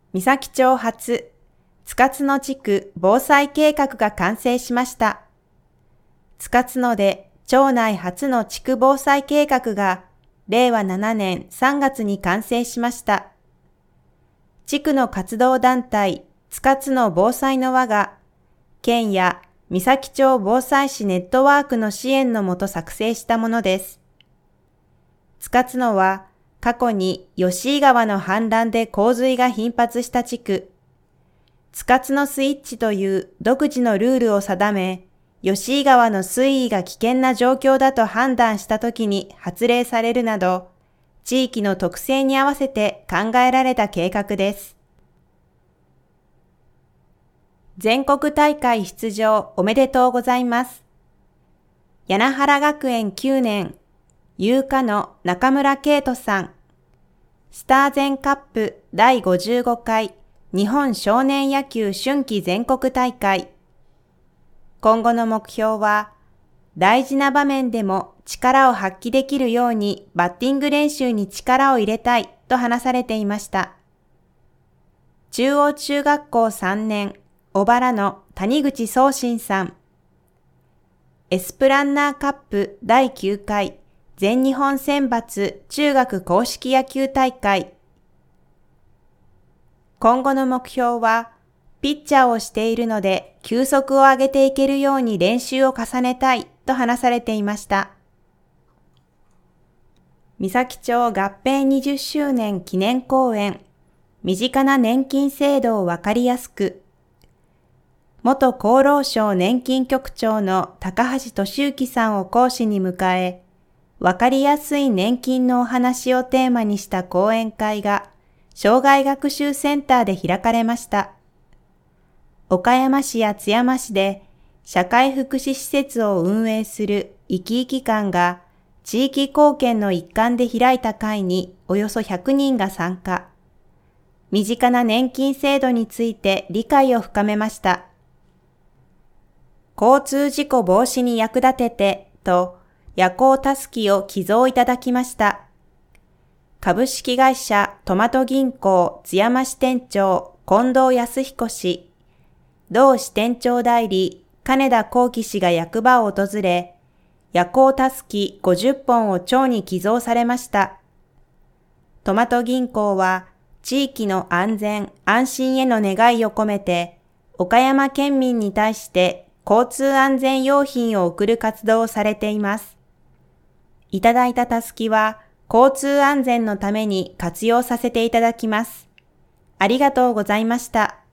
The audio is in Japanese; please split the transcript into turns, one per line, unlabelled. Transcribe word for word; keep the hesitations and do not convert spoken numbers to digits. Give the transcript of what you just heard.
三崎町発、塚津野地区防災計画が完成しました。塚津野で町内初の地区防災計画がれいわななねんさんがつに完成しました。地区の活動団体塚津野防災の輪が県や三崎町防災士ネットワークの支援のもと作成したものです。塚津野は過去に吉井川の氾濫で洪水が頻発した地区、塚津野スイッチという独自のルールを定め、吉井川の水位が危険な状況だと判断したときに発令されるなど、地域の特性に合わせて考えられた計画です。全国大会出場おめでとうございます。柳原学園きゅうねん、有科の中村圭人さん、スターゼンカップだいごじゅうごかい日本少年野球春季全国大会。今後の目標は、大事な場面でも力を発揮できるようにバッティング練習に力を入れたいと話されていました。中央中学校さんねん、小原の谷口宗信さん。エスプランナーカップだいきゅうかい全日本選抜中学硬式野球大会。今後の目標は、ピッチャーをしているので球速を上げていけるように練習を重ねたいと話されていました。三崎町合併にじゅっしゅうねん記念講演、身近な年金制度をわかりやすく。元厚労省年金局長の高橋俊之さんを講師に迎え、わかりやすい年金のお話をテーマにした講演会が、障害学習センターで開かれました。岡山市や津山市で社会福祉施設を運営するいきいき館が地域貢献の一環で開いた会におよそひゃくにんが参加。身近な年金制度について理解を深めました。交通事故防止に役立ててと夜行たすきを寄贈いただきました。株式会社トマト銀行津山支店長近藤康彦氏、同支店長代理金田幸喜氏が役場を訪れ、夜行たすきごじゅっぽんを町に寄贈されました。トマト銀行は地域の安全安心への願いを込めて、岡山県民に対して交通安全用品を送る活動をされています。いただいたたすきは交通安全のために活用させていただきます。ありがとうございました。